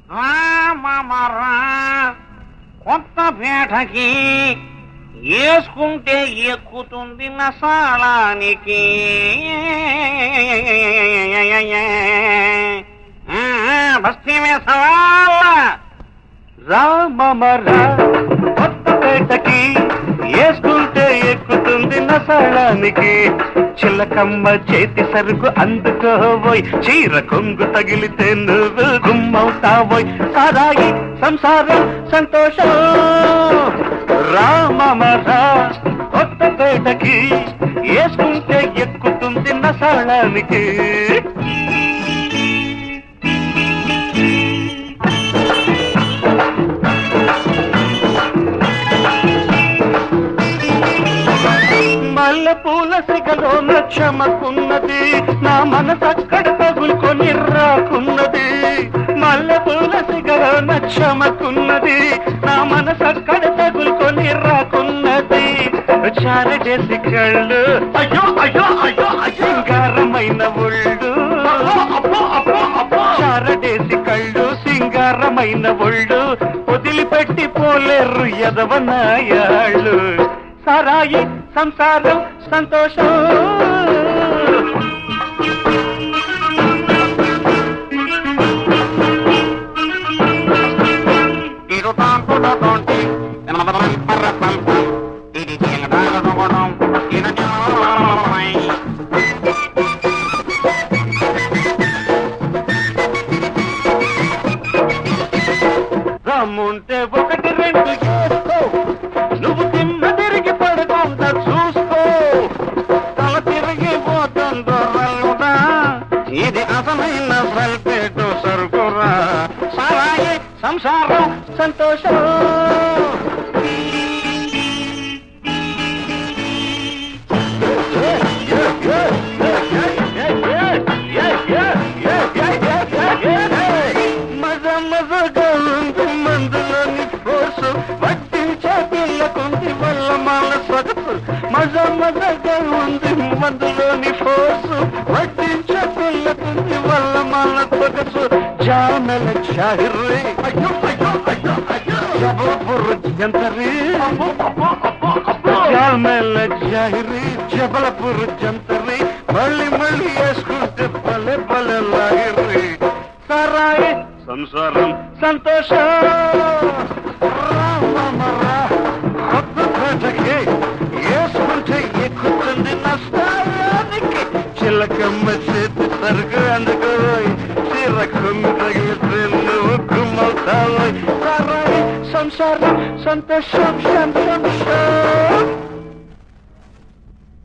రామరా కొత్త పేటకి వేసుకుంటే ఎక్కుతుంది నసాలానికి. బస్తీ మీద సవాళ్ళ రామరా కొత్త పేటకి వేసుకుంటే ఎక్కుతుంది నసాళానికి. చిల్లకమ్మ చేతి సరుకు అందుకోబోయ్, చీర కొంగు తగిలితే నువ్వు గుమ్మవుతావోయ్. సారాయి సంసారం సంతోషం రామరా కొత్త పేటకి వేసుకుంటే ఎక్కుతుంది నసాళానికి. మల్లె పూల సిగలో నచ్చమకున్నది, నా మనసక్కడ తగులుకొని రాకున్నది. మల్లె పూల సిగలో నచ్చమకున్నది, నా మనసక్కడ తగులుకొని రాకున్నది. చారటేసి కళ్ళు అయ్యో అయ్యో అయ్యో సింగారమైన ఒళ్ళు, చారటేసి కళ్ళు సింగారమైన ఒళ్ళు, వదిలిపెట్టి పోలేరు ఎదవనాయాళ్ళు. సారాయి సంసారం సంతోషం రమ్ముంటే ఒకటి రెండు చేసుకో, నువ్వు తిమ్మ తిరిగి పడుకుంటా చూసుకో. తల తిరిగి పోతుందో రల్లుడా, ఇది అసలైన సల్పేటు సరుకురా. సారాయి సంసారం సంతోషం మజ మజగా ఉంది మందులోని ఫోర్సు, వడ్డించే పిల్లకుంది వల్ల మాల సొగసు. మజ మజగా ఉంది మందులోని ఫోర్సు, వడ్డించే పిల్లకుంది వల్ల మాల సొగసు. జామెల చాహిర్రి అయ్యో అయ్యో అయ్యో అయ్యో జబల్పూర్ జంతరి, జామెల చాహిర్రి జబల్పూర్ జంతరి, మళ్ళీ మళ్ళీ వేసుకుంటే పల్లె పల్లె లాగిర్రి. సారాయి సంసారం సంతోషం రామరా కొత్త పేటకి వేసుకుంటే ఎక్కుతుంది నష్టానికి. చిలకమ్మ చేతి సరుకు అందుకోబోయ్, చీర కొమ్మి తగిలితే నువ్వు గుమ్మవుతావోయ్. సారాయి సంసారం సంతోషం సంతోషం.